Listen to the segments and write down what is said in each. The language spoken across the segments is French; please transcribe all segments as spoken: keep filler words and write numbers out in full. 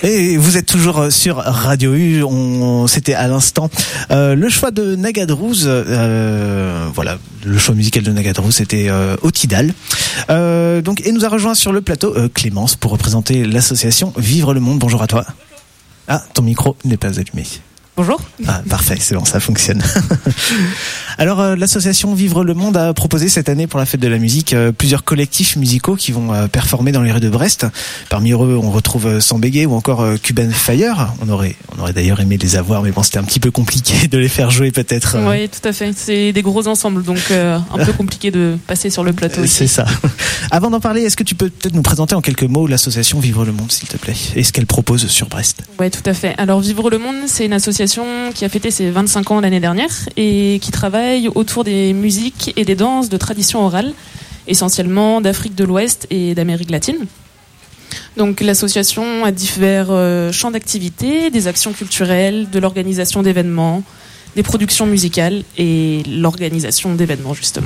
Et vous êtes toujours sur Radio U. On, c'était à l'instant euh, le choix de Nagadrouz. Euh, voilà, le choix musical de Nagadrouz, c'était euh, Otidal. Euh, donc, et nous a rejoint sur le plateau euh, Clémence pour représenter l'association Vivre le Monde. Bonjour à toi. Ah, ton micro n'est pas allumé. Bonjour. Ah, parfait, c'est bon, ça fonctionne. Alors, euh, l'association Vivre le Monde a proposé cette année pour la fête de la musique euh, plusieurs collectifs musicaux qui vont euh, performer dans les rues de Brest. Parmi eux, on retrouve euh, Sambégué ou encore euh, Cuban Fire. On aurait, on aurait d'ailleurs aimé les avoir, mais bon, c'était un petit peu compliqué de les faire jouer peut-être. Euh... Oui, tout à fait. C'est des gros ensembles, donc euh, un peu compliqué de passer sur le plateau. C'est ça. Avant d'en parler, est-ce que tu peux peut-être nous présenter en quelques mots l'association Vivre le Monde, s'il te plaît, et ce qu'elle propose sur Brest? Oui, tout à fait. Alors, Vivre le Monde, c'est une association qui a fêté ses vingt-cinq ans l'année dernière et qui travaille autour des musiques et des danses de tradition orale, essentiellement d'Afrique de l'Ouest et d'Amérique latine. Donc l'association a divers euh, champs d'activité, des actions culturelles, de l'organisation d'événements, des productions musicales et l'organisation d'événements justement.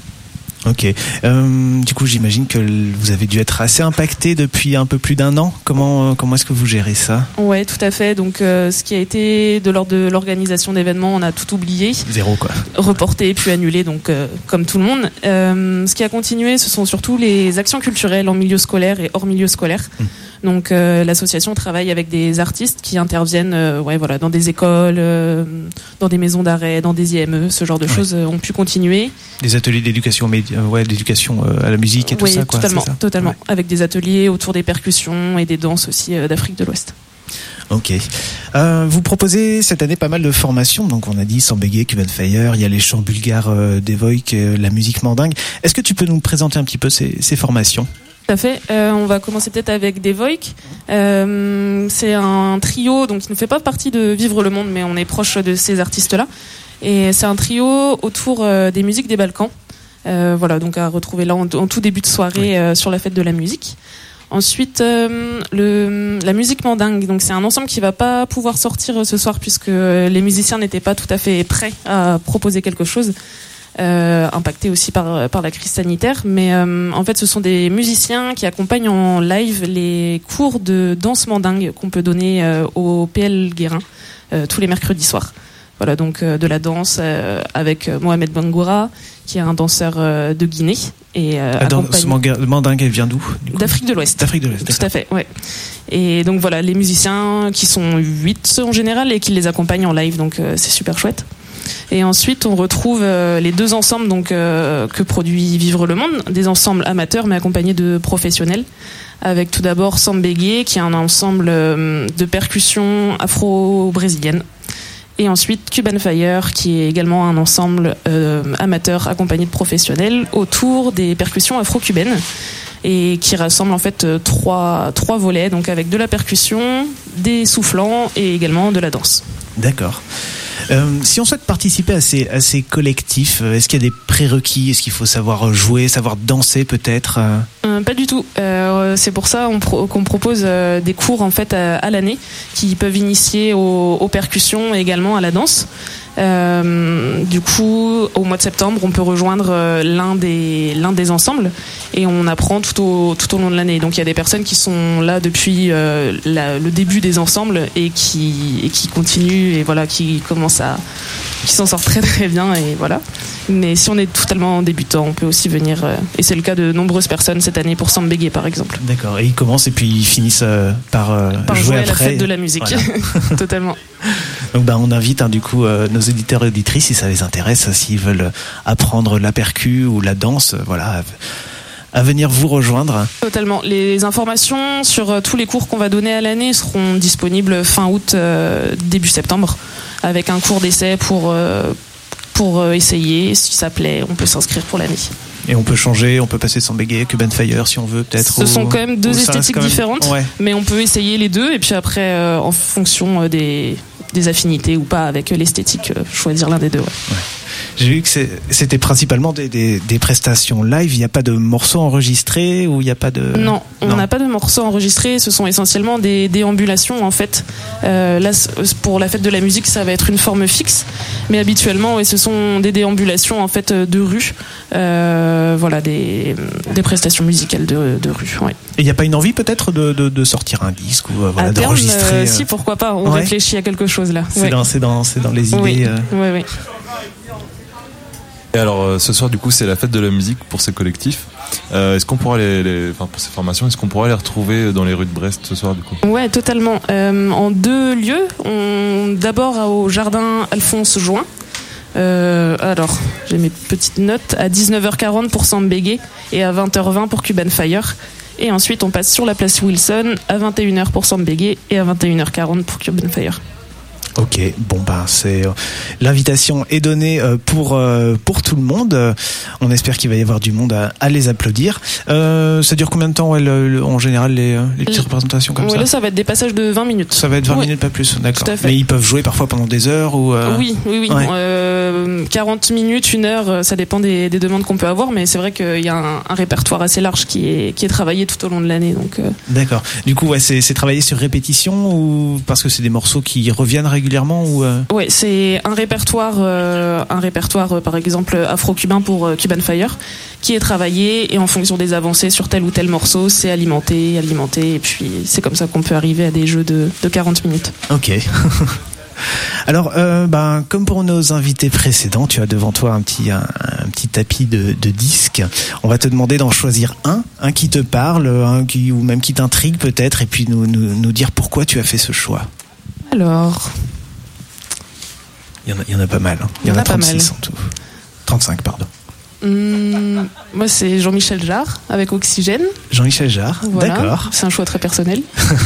Ok. Euh, du coup, j'imagine que vous avez dû être assez impacté depuis un peu plus d'un an. Comment comment est-ce que vous gérez ça? Ouais, tout à fait. Donc, euh, ce qui a été de l'ordre de l'organisation d'événements, on a tout oublié. Zéro quoi. Reporté puis annulé, donc euh, comme tout le monde. Euh, ce qui a continué, ce sont surtout les actions culturelles en milieu scolaire et hors milieu scolaire. Mmh. Donc, euh, l'association travaille avec des artistes qui interviennent, euh, ouais, voilà, dans des écoles, euh, dans des maisons d'arrêt, dans des I M E, ce genre de ouais. choses euh, ont pu continuer. Des ateliers d'éducation, média, ouais, d'éducation euh, à la musique et tout oui, ça, quoi. Totalement, c'est ça totalement. Ouais. Avec des ateliers autour des percussions et des danses aussi euh, d'Afrique de l'Ouest. Ok. Euh, vous proposez cette année pas mal de formations. Donc on a dit Sambégué, Cuban Fire, il y a les chants bulgares euh, d'Evoik, euh, la musique mandingue. Est-ce que tu peux nous présenter un petit peu ces, ces formations? Tout à fait. Euh, on va commencer peut-être avec Devoik. Euh, c'est un trio, donc qui ne fait pas partie de Vivre le Monde, mais on est proche de ces artistes-là. Et c'est un trio autour euh, des musiques des Balkans. Euh, voilà, donc à retrouver là en, en tout début de soirée oui. euh, sur la fête de la musique. Ensuite, euh, le, la musique mandingue. Donc c'est un ensemble qui va pas pouvoir sortir ce soir puisque les musiciens n'étaient pas tout à fait prêts à proposer quelque chose. Euh, impacté aussi par par la crise sanitaire, mais euh, en fait ce sont des musiciens qui accompagnent en live les cours de danse mandingue qu'on peut donner euh, au P L Guérin euh, tous les mercredis soirs. Voilà, donc euh, de la danse euh, avec Mohamed Bangoura qui est un danseur euh, de Guinée et euh, la danse mandingue, elle vient d'où? D'Afrique de l'Ouest. D'Afrique de l'Ouest. Tout à fait, ouais. Et donc voilà, les musiciens qui sont huit en général et qui les accompagnent en live, donc euh, c'est super chouette. Et ensuite, on retrouve euh, les deux ensembles donc euh, que produit Vivre le Monde, des ensembles amateurs mais accompagnés de professionnels. Avec tout d'abord Sambégué, qui est un ensemble euh, de percussions afro-brésiliennes. Et ensuite Cuban Fire, qui est également un ensemble euh, amateur accompagné de professionnels autour des percussions afro-cubaines. Et qui rassemble en fait euh, trois, trois volets, donc avec de la percussion, des soufflants et également de la danse. D'accord. Euh, si on souhaite participer à ces, à ces collectifs, est-ce qu'il y a des prérequis? Est-ce qu'il faut savoir jouer, savoir danser peut-être? euh, Pas du tout. Euh, c'est pour ça on pro- qu'on propose euh, des cours en fait à, à l'année qui peuvent initier aux, aux percussions et également à la danse. Euh, du coup, au mois de septembre, on peut rejoindre euh, l'un des l'un des ensembles et on apprend tout au tout au long de l'année. Donc il y a des personnes qui sont là depuis euh, la, le début des ensembles et qui et qui continuent et voilà qui commencent à qui s'en sortent très très bien et voilà. Mais si on est totalement débutant, on peut aussi venir euh, et c'est le cas de nombreuses personnes cette année pour Sambégué par exemple. D'accord. Et ils commencent et puis ils finissent euh, par, euh, par jouer, jouer après. à la fête de la musique. Voilà. Totalement. Donc bah on invite hein, du coup euh, nos auditeurs et auditrices si ça les intéresse, s'ils veulent apprendre la percu ou la danse, euh, voilà, à venir vous rejoindre. Totalement. Les informations sur euh, tous les cours qu'on va donner à l'année seront disponibles fin août, euh, début septembre, avec un cours d'essai pour euh, pour euh, essayer. Si ça plaît, on peut s'inscrire pour l'année. Et on peut changer, on peut passer Sambégué, Cuban Fire si on veut peut-être. Ce ou, sont quand même deux esthétiques même... différentes, ouais. Mais on peut essayer les deux et puis après, euh, en fonction des, des affinités ou pas avec l'esthétique, euh, choisir l'un des deux. Ouais. Ouais. J'ai vu que c'est, c'était principalement des, des, des prestations live. Il n'y a pas de morceaux enregistrés ou il n'y a pas de... Non, on n'a pas de morceaux enregistrés. Ce sont essentiellement des déambulations en fait. Euh, là, pour la fête de la musique, ça va être une forme fixe, mais habituellement, ouais, ce sont des déambulations en fait de rue. Euh, voilà, des, des prestations musicales de, de rue. Ouais. Et il n'y a pas une envie peut-être de, de, de sortir un disque ou euh, voilà, à terme, d'enregistrer euh, Si, pourquoi pas. On ouais. réfléchit à quelque chose là. C'est, ouais. dans, c'est, dans, c'est dans les idées. Oui, euh... oui, oui. Et alors euh, ce soir du coup c'est la fête de la musique pour ces collectifs. Euh, est-ce qu'on pourra les, les enfin pour ces formations, est-ce qu'on pourra les retrouver dans les rues de Brest ce soir du coup? Ouais, totalement. Euh, en deux lieux, on, d'abord au jardin Alphonse Join. Euh, alors, j'ai mes petites notes. À dix-neuf heures quarante pour Sambégué et à vingt heures vingt pour Cuban Fire. Et ensuite, on passe sur la place Wilson à vingt et une heures pour Sambégué et à vingt et une heures quarante pour Cuban Fire. Ok, bon ben c'est euh, l'invitation est donnée euh, pour euh, pour tout le monde. Euh, on espère qu'il va y avoir du monde à, à les applaudir. Euh, ça dure combien de temps ouais, le, le, en général les, les petites représentations comme ouais, ça? Là, ça va être des passages de vingt minutes. Ça va être vingt ouais. minutes pas plus, d'accord. Tout à fait. Mais ils peuvent jouer parfois pendant des heures ou euh... Oui, oui, oui. Ouais. Euh, quarante minutes, une heure, ça dépend des, des demandes qu'on peut avoir, mais c'est vrai qu'il y a un, un répertoire assez large qui est qui est travaillé tout au long de l'année. Donc. Euh... D'accord. Du coup, ouais, c'est c'est travaillé sur répétition ou parce que c'est des morceaux qui reviennent régulièrement ou euh... Ouais, c'est un répertoire, euh, un répertoire euh, par exemple afro-cubain pour euh, Cuban Fire, qui est travaillé et en fonction des avancées sur tel ou tel morceau, c'est alimenté, alimenté, et puis c'est comme ça qu'on peut arriver à des jeux de, de quarante minutes. Ok. Alors, euh, ben, comme pour nos invités précédents, tu as devant toi un petit, un, un petit tapis de, de disques. On va te demander d'en choisir un, un qui te parle, un qui, ou même qui t'intrigue peut-être, et puis nous, nous, nous dire pourquoi tu as fait ce choix. Alors... Il y en a, il y en a pas mal. Hein. Il y, il y en a, a trente-six en tout. trente-cinq, pardon. Hum, moi, c'est Jean-Michel Jarre avec Oxygène. Jean-Michel Jarre, voilà. D'accord. C'est un choix très personnel.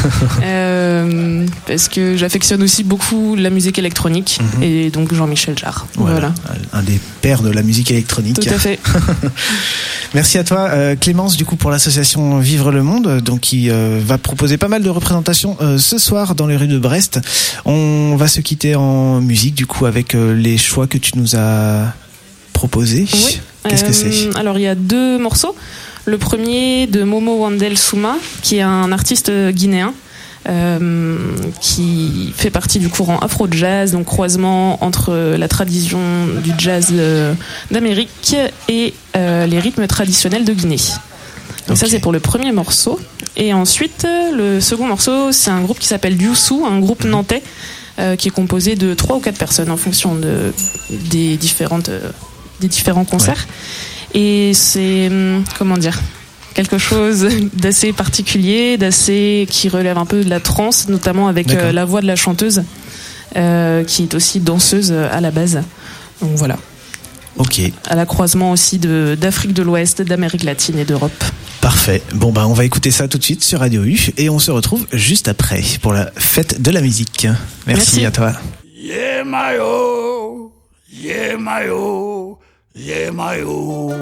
euh, parce que j'affectionne aussi beaucoup la musique électronique. Mm-hmm. Et donc Jean-Michel Jarre. Voilà. voilà. Un des pères de la musique électronique. Tout à fait. Merci à toi, euh, Clémence, du coup, pour l'association Vivre le Monde, donc qui euh, va proposer pas mal de représentations euh, ce soir dans les rues de Brest. On va se quitter en musique, du coup, avec euh, les choix que tu nous as proposés. Oui. Qu'est-ce euh, que c'est? Alors, il y a deux morceaux. Le premier de Momo Wandel Souma, qui est un artiste guinéen. Euh, qui fait partie du courant afro-jazz, donc croisement entre la tradition du jazz euh, d'Amérique et euh, les rythmes traditionnels de Guinée. Donc okay. Ça, c'est pour le premier morceau. Et ensuite, le second morceau, c'est un groupe qui s'appelle Youssou, un groupe nantais euh, qui est composé de trois ou quatre personnes en fonction de, des, différentes, euh, des différents concerts. Ouais. Et c'est, comment dire, quelque chose d'assez particulier, d'assez qui relève un peu de la trance, notamment avec euh, la voix de la chanteuse, euh, qui est aussi danseuse à la base. Donc voilà. Ok. À la croisement aussi de d'Afrique de l'Ouest, d'Amérique latine et d'Europe. Parfait. Bon bah on va écouter ça tout de suite sur Radio U et on se retrouve juste après pour la fête de la musique. Merci, Merci. à toi. Yeah my oh, yeah my oh, yeah my oh.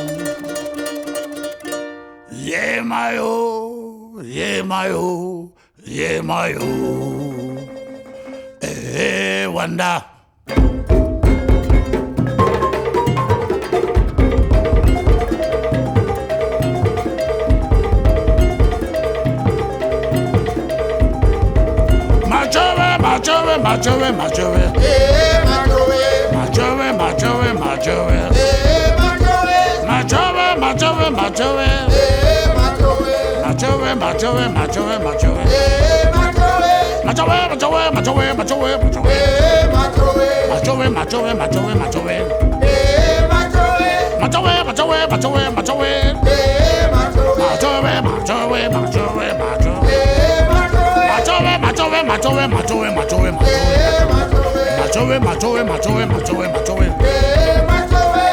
Yeah, my oh, yeah, my oh, yeah, my oh. Hey, Wanda. Machove, machove, machove, machove. Hey, machove. Machove, machove, machove. Hey, machove. Machove, machove, machove. Machowe, machowe, machowe, machowe. Hey, machowe. Machowe, machowe, machowe, machowe, machowe. Hey, machowe. Machowe, machowe, machowe, machowe. Hey, machowe. Machowe, machowe, machowe, machowe. Hey, machowe. Machowe, machowe, machowe, machowe. Hey, machowe. Machowe, machowe, machowe, machowe, machowe. Hey, Machowe, machowe. machowe, machowe, machowe, machowe. Hey, machowe.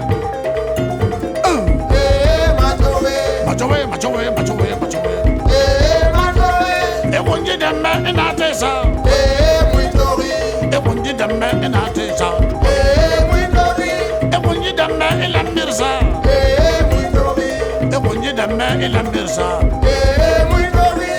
Hey, machowe. Machowe, machowe, machowe, machowe. Hey, machowe. Ekunji demme inatesa. Hey, muitori. Ekunji demme inatesa. Hey, muitori. Ekunji demme ilambirsa. Hey, muitori. Ekunji demme ilambirsa. Hey, muitori.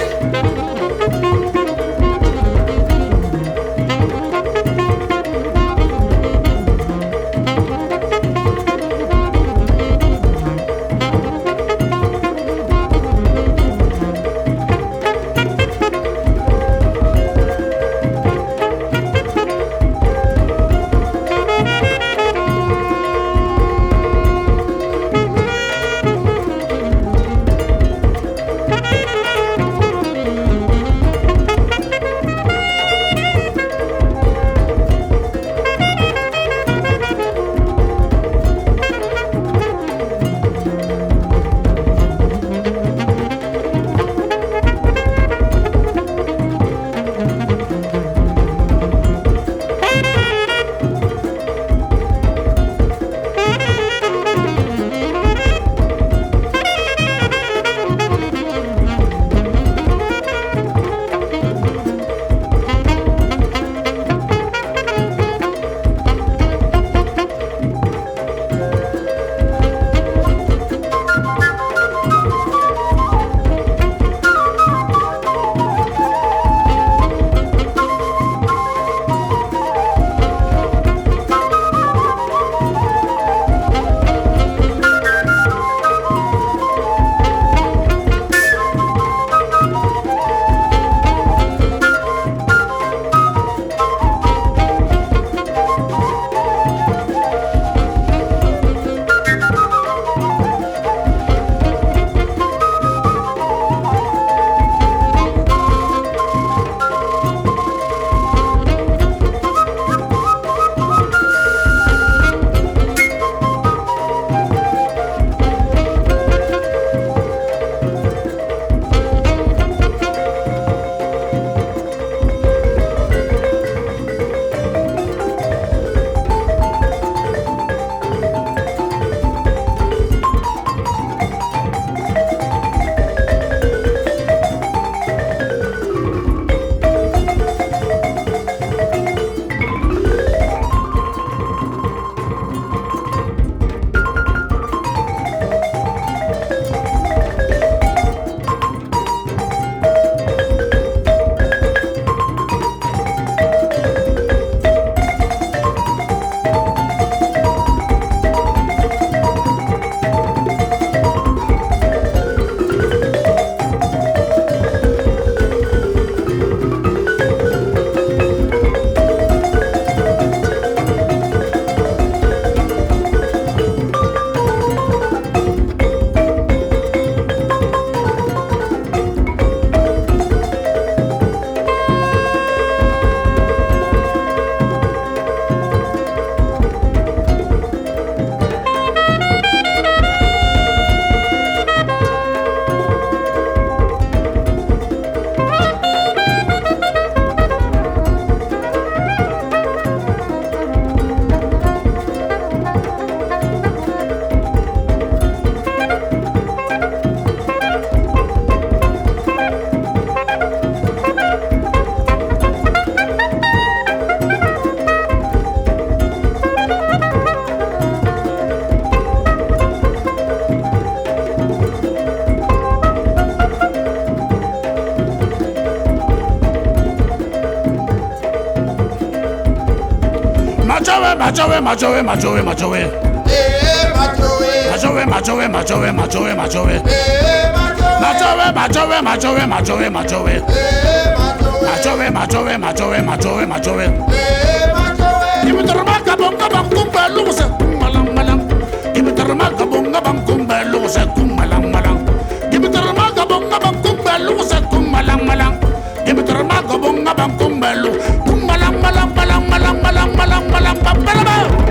machowe, machowe, machowe, machowe, machowe. Eh, machowe. Machowe, machowe, machowe, machowe, machowe. Eh, machowe. Machowe, machowe, machowe, machowe, machowe. Eh, machowe. Machowe, machowe, machowe, machowe, machowe. Eh, machowe. Give me the ramaka bonga bang kumba lose kumalang malang. Give me the ramaka bonga bang kumba lose kumalang malang. Give me the ramaka bonga bang kumba lose kumalang malang. Give me the ramaka bonga bang kumba lose kumalang malang malang malang malang malang malang malang.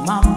Mama.